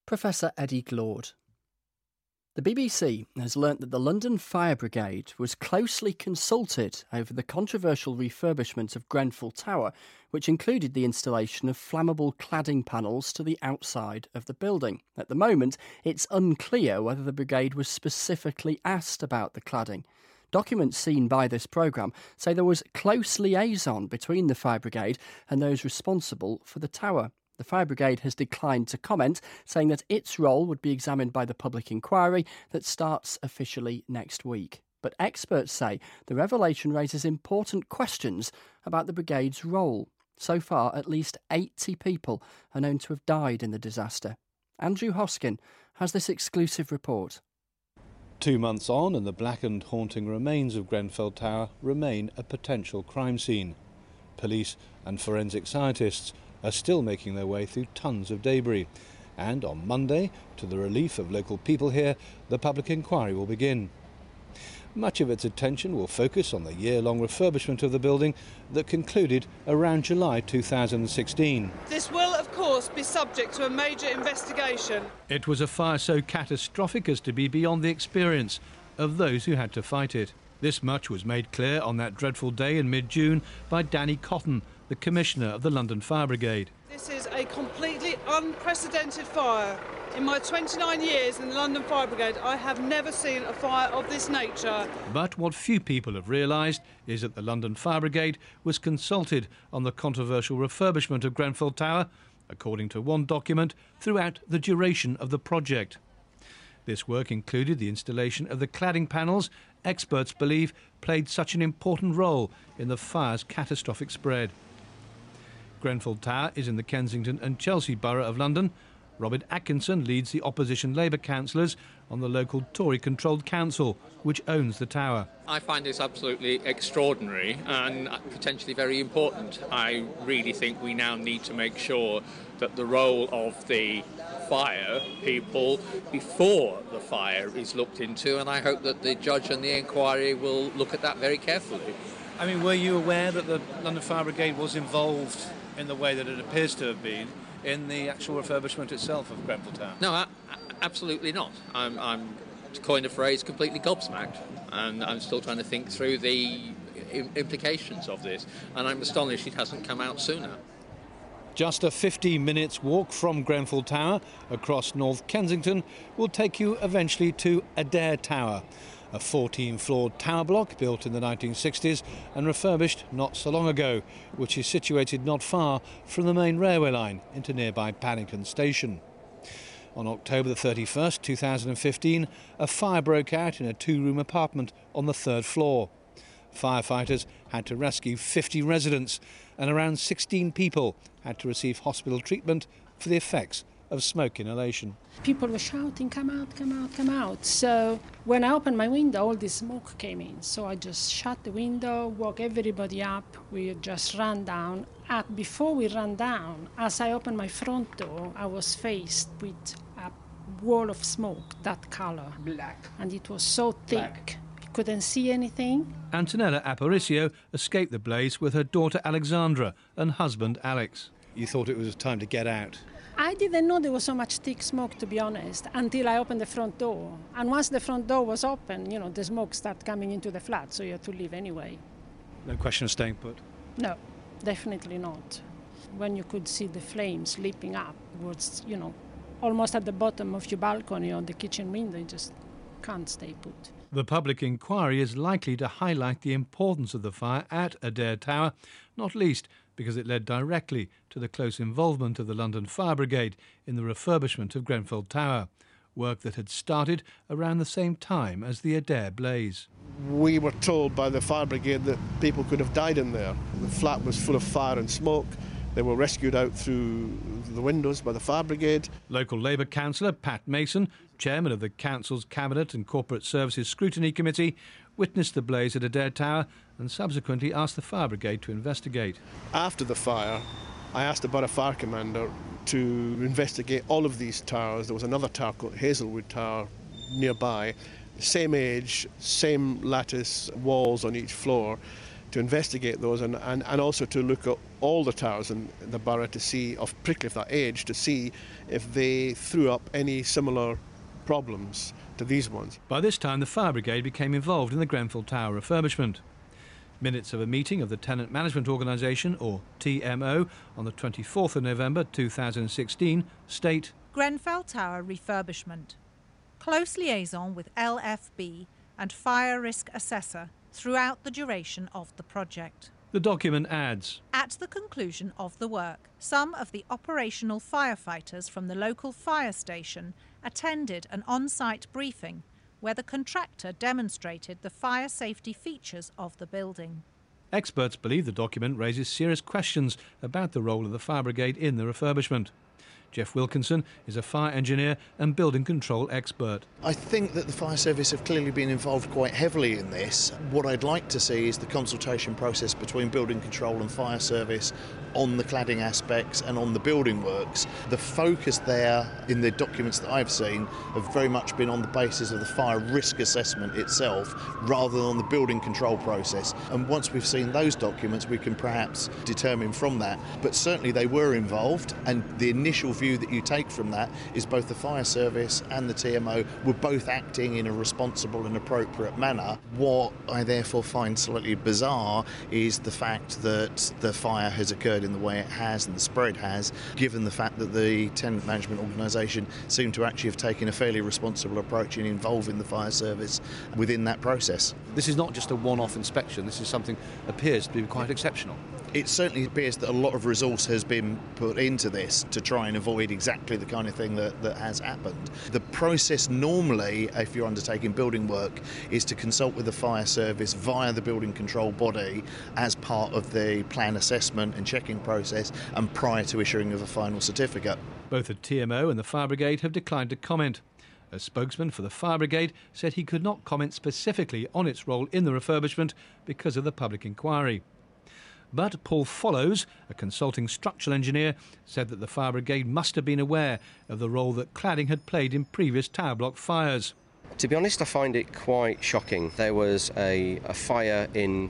Professor Eddie Glaude. The BBC has learnt that the London Fire Brigade was closely consulted over the controversial refurbishment of Grenfell Tower, which included the installation of flammable cladding panels to the outside of the building. At the moment, it's unclear whether the brigade was specifically asked about the cladding. Documents seen by this programme say there was close liaison between the Fire Brigade and those responsible for the tower. The Fire Brigade has declined to comment, saying that its role would be examined by the public inquiry that starts officially next week. But experts say the revelation raises important questions about the brigade's role. So far, at least 80 people are known to have died in the disaster. Andrew Hoskin has this exclusive report. 2 months on, and the blackened, haunting remains of Grenfell Tower remain a potential crime scene. Police and forensic scientists are still making their way through tons of debris. And on Monday, to the relief of local people here, the public inquiry will begin. Much of its attention will focus on the year-long refurbishment of the building that concluded around July 2016. This will, of course, be subject to a major investigation. It was a fire so catastrophic as to be beyond the experience of those who had to fight it. This much was made clear on that dreadful day in mid-June by Danny Cotton, the Commissioner of the London Fire Brigade. This is a completely unprecedented fire. In my 29 years in the London Fire Brigade, I have never seen a fire of this nature. But what few people have realised is that the London Fire Brigade was consulted on the controversial refurbishment of Grenfell Tower, according to one document, throughout the duration of the project. This work included the installation of the cladding panels experts believe played such an important role in the fire's catastrophic spread. Grenfell Tower is in the Kensington and Chelsea borough of London. Robin Atkinson leads the opposition Labour councillors on the local Tory-controlled council, which owns the tower. I find this absolutely extraordinary and potentially very important. I really think we now need to make sure that the role of the fire people before the fire is looked into, and I hope that the judge and the inquiry will look at that very carefully. I mean, were you aware that the London Fire Brigade was involved in the way that it appears to have been in the actual refurbishment itself of Grenfell Tower? No, absolutely not. I'm, to coin a phrase, completely gobsmacked, and I'm still trying to think through the implications of this, and I'm astonished it hasn't come out sooner. Just a 15 minutes walk from Grenfell Tower across North Kensington will take you eventually to Adair Tower, a 14-floored tower block built in the 1960s and refurbished not so long ago, which is situated not far from the main railway line into nearby Paddington Station. On October the 31st, 2015, a fire broke out in a two-room apartment on the third floor. Firefighters had to rescue 50 residents, and around 16 people had to receive hospital treatment for the effects of smoke inhalation. People were shouting, "Come out, come out, come out." So when I opened my window, all this smoke came in. So I just shut the window, woke everybody up. We just ran down. Before we ran down, as I opened my front door, I was faced with a wall of smoke, that colour. Black. And it was so thick. Couldn't see anything. Antonella Aparicio escaped the blaze with her daughter Alexandra and husband Alex. You thought it was time to get out? I didn't know there was so much thick smoke, to be honest, until I opened the front door. And once the front door was open, the smoke started coming into the flat, so you had to leave anyway. No question of staying put? No, definitely not. When you could see the flames leaping up, it was, almost at the bottom of your balcony or the kitchen window, you just can't stay put. The public inquiry is likely to highlight the importance of the fire at Adair Tower, not least because it led directly to the close involvement of the London Fire Brigade in the refurbishment of Grenfell Tower, work that had started around the same time as the Adair blaze. We were told by the fire brigade that people could have died in there. The flat was full of fire and smoke. They were rescued out through the windows by the fire brigade. Local Labour councillor Pat Mason, chairman of the council's Cabinet and Corporate Services Scrutiny Committee, witnessed the blaze at Adair Tower and subsequently asked the fire brigade to investigate. After the fire, I asked the Borough Fire Commander to investigate all of these towers. There was another tower called Hazelwood Tower nearby, same age, same lattice walls on each floor, to investigate those and also to look at all the towers in the borough to see, particularly of that age, to see if they threw up any similar problems to these ones. By this time, the fire brigade became involved in the Grenfell Tower refurbishment. Minutes of a meeting of the Tenant Management Organisation, or TMO, on the 24th of November 2016 state: Grenfell Tower refurbishment. Close liaison with LFB and fire risk assessor throughout the duration of the project. The document adds: At the conclusion of the work, some of the operational firefighters from the local fire station attended an on-site briefing where the contractor demonstrated the fire safety features of the building. Experts believe the document raises serious questions about the role of the fire brigade in the refurbishment. Jeff Wilkinson is a fire engineer and building control expert. I think that the fire service have clearly been involved quite heavily in this. What I'd like to see is the consultation process between building control and fire service on the cladding aspects and on the building works. The focus there in the documents that I've seen have very much been on the basis of the fire risk assessment itself rather than on the building control process. And once we've seen those documents, we can perhaps determine from that. But certainly they were involved, and the initial view that you take from that is both the fire service and the TMO were both acting in a responsible and appropriate manner. What I therefore find slightly bizarre is the fact that the fire has occurred in the way it has and the spread has, given the fact that the tenant management organisation seemed to actually have taken a fairly responsible approach in involving the fire service within that process. This is not just a one-off inspection, this is something that appears to be quite exceptional. It certainly appears that a lot of resource has been put into this to try and avoid exactly the kind of thing that has happened. The process normally, if you're undertaking building work, is to consult with the fire service via the building control body as part of the plan assessment and checking process and prior to issuing of a final certificate. Both the TMO and the fire brigade have declined to comment. A spokesman for the fire brigade said he could not comment specifically on its role in the refurbishment because of the public inquiry. But Paul Follows, a consulting structural engineer, said that the fire brigade must have been aware of the role that cladding had played in previous tower block fires. To be honest, I find it quite shocking. There was a fire in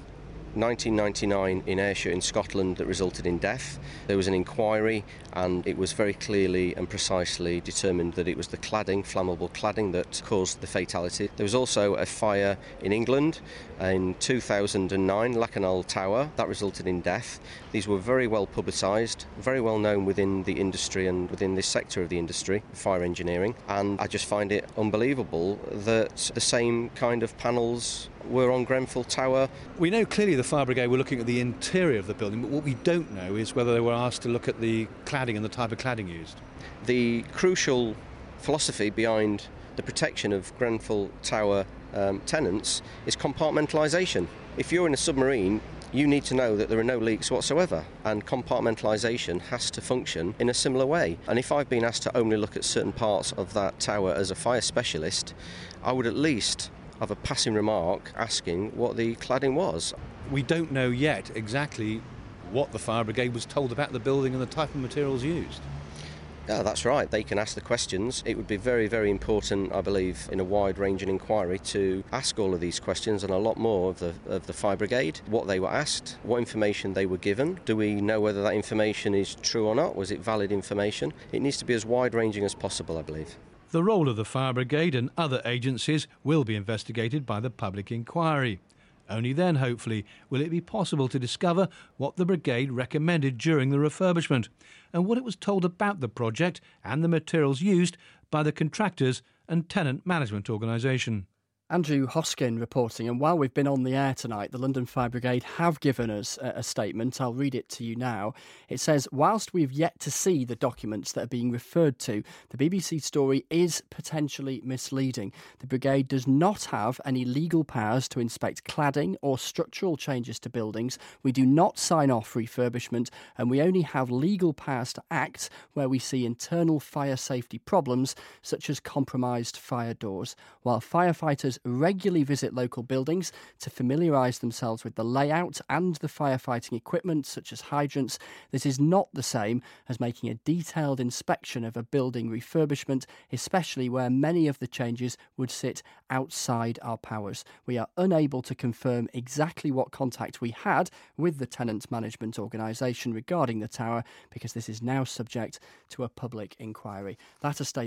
1999 in Ayrshire in Scotland that resulted in death. There was an inquiry and it was very clearly and precisely determined that it was the cladding, flammable cladding, that caused the fatality. There was also a fire in England in 2009, Lakanal Tower, that resulted in death. These were very well publicised, very well known within the industry and within this sector of the industry, fire engineering, and I just find it unbelievable that the same kind of panels were on Grenfell Tower. We know clearly the fire brigade were looking at the interior of the building, but what we don't know is whether they were asked to look at the cladding and the type of cladding used. The crucial philosophy behind the protection of Grenfell Tower tenants is compartmentalisation. If you're in a submarine, you need to know that there are no leaks whatsoever, and compartmentalisation has to function in a similar way. And if I've been asked to only look at certain parts of that tower as a fire specialist, I would at least have a passing remark asking what the cladding was. We don't know yet exactly what the fire brigade was told about the building and the type of materials used. Yeah, that's right. They can ask the questions. It would be very, very important, I believe, in a wide-ranging inquiry to ask all of these questions and a lot more of the fire brigade, what they were asked, what information they were given. Do we know whether that information is true or not? Was it valid information? It needs to be as wide-ranging as possible, I believe. The role of the fire brigade and other agencies will be investigated by the public inquiry. Only then, hopefully, will it be possible to discover what the brigade recommended during the refurbishment and what it was told about the project and the materials used by the contractors and tenant management organisation. Andrew Hoskin reporting, and while we've been on the air tonight, the London Fire Brigade have given us a statement. I'll read it to you now. It says, whilst we've yet to see the documents that are being referred to, the BBC story is potentially misleading. The Brigade does not have any legal powers to inspect cladding or structural changes to buildings. We do not sign off refurbishment, and we only have legal powers to act where we see internal fire safety problems, such as compromised fire doors. While firefighters firefighters regularly visit local buildings to familiarise themselves with the layout and the firefighting equipment, such as hydrants. This is not the same as making a detailed inspection of a building refurbishment, especially where many of the changes would sit outside our powers. We are unable to confirm exactly what contact we had with the tenant management organisation regarding the tower, because this is now subject to a public inquiry. That a